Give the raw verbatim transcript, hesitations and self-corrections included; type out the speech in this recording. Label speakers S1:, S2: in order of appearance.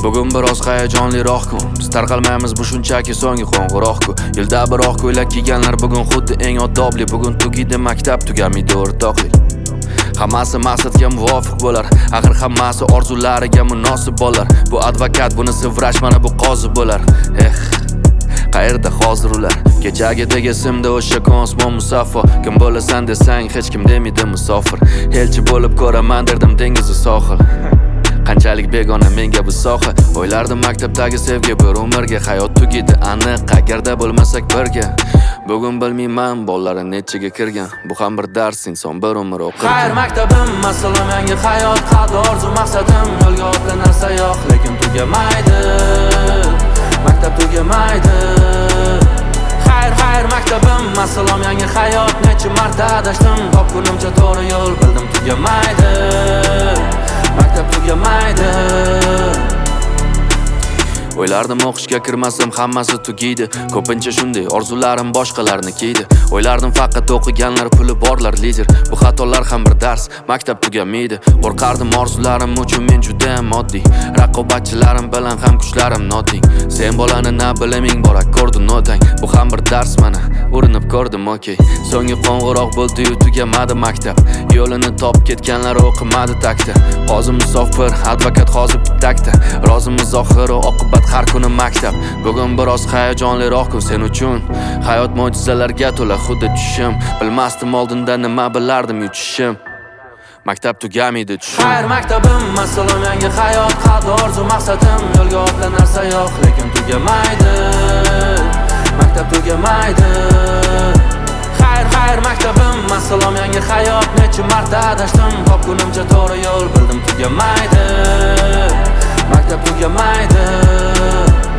S1: Bugun biroz hayajonliroq kun. Biz tarqalmaymiz bu shunchaki so'nggi qo'ng'iroq-ku. Yilda biroq ko'ylak kiyganlar bugun xuddi eng oddobli. Bugun tugaydi maktab, tugamaydi o'rtoqlik. Hammasi maqsadga muvofiq bo'lar. Axir hammasi orzulariga munosib bo'lar. Bu advokat, bunisi vrach, mana bu qozi bo'lar. Eh, qayerda hozir ular? Kechagidek esimda o'sha kosmon musaffo. Kim bo'lasan desang hech kim demaydi musofir. Elchi bo'lib ko'raman derdim dengizni sohil. Qanchalik begona menga bu soha. O'ylardim maktabdagi sevgi bir umrga. Hayot tugaydi aniq agarda bo'lmasak birga. Bugun bilmayman bolalar nechiga kirgan. Bu ham bir dars, inson bir umr o'qir. Xayr maktabim, masalan yangi hayot, qalbda orzu maqsadim, yo'lga otlanar sayoq, lekin tugamaydi. Maktab tugamaydi. Xayr xayr maktabim, masalan yangi hayot, necha marta adashdim, topgunimcha to'g'ri yo'l bildim, tugamaydi. Maktab tugamaydi. O'ylardim o'qishga kirmasam hammasi tugaydi. Ko'pincha shunday orzularim boshqalarnikiydi. O'ylardim faqat o'qiganlar puli borlar lider. Bu xatolar ham bir dars, maktab tugamaydi. Qo'rqardim orzularim uchun men juda ham oddiy. Raqobatchilarim bilan ham kuchlarim noting. Sen bolani na biliming bor, akkordi notang. Bu ham bir dars mana, urinib ko'rdim, okey. So'nggi qo'ng'iroq bo'ldi-yu tugamadi maktab. Yo'lini topib ketganlar o'qimadi takta. Hozir musofir, advokat hozir takta. Rozimiz oxiri oqibat har kuni maktab. Bugun biroz hayajonliroq kun sen uchun. Hayot mo'jizalarga to'la xuddi tushim. Bilmasdim oldinda nima bilardim yutishim. Maktab tugamaydi tushim. Xayr maktabim, masalan yangi hayot, qalbda orzu maqsadim, yo'lga otlanar sayoq, lekin tugamaydi. Maktab tugamaydi. Xayr xayr maktabim, masalan yangi hayot, necha marta adashdim, topgunimcha to'g'ri yo'l bildim, tugamaydi. Maktab tugamaydi.